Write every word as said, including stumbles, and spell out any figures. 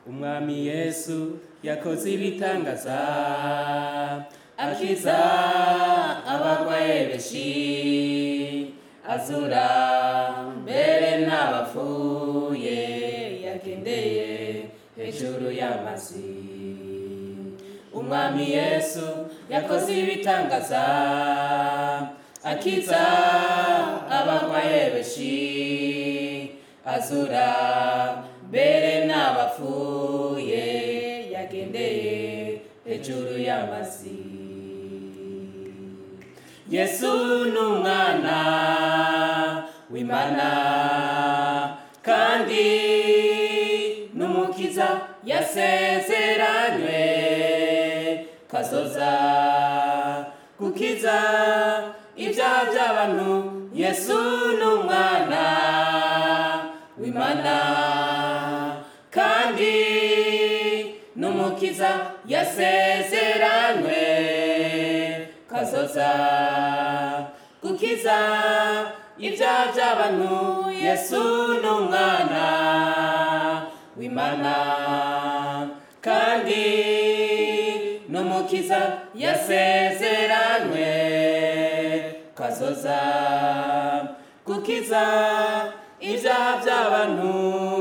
umwami Yesu yakoze ibitangaza akiza abagwaye benshi azura mbere n'abapfuye yagendeye hejuru y'amazi. Umwami Yesu yakoze ibitangaza akiza abagwaye benshi azura mbere n'abapfuye yagendeye hejuru y'amazi. Yesu n'umwana w'Imana kandi n'umukiza yasezeranywe kazoza gukiza ibyaha by'abantu. Yesu n'umwana w'Imana kandi n'umukiza yasezeranywe kazoza gukiza ibyaha by'abantu. Yesu n'umwana w'Imana kandi n'umukiza yasezeranywe kazoza gukiza ibyaha by'abantu.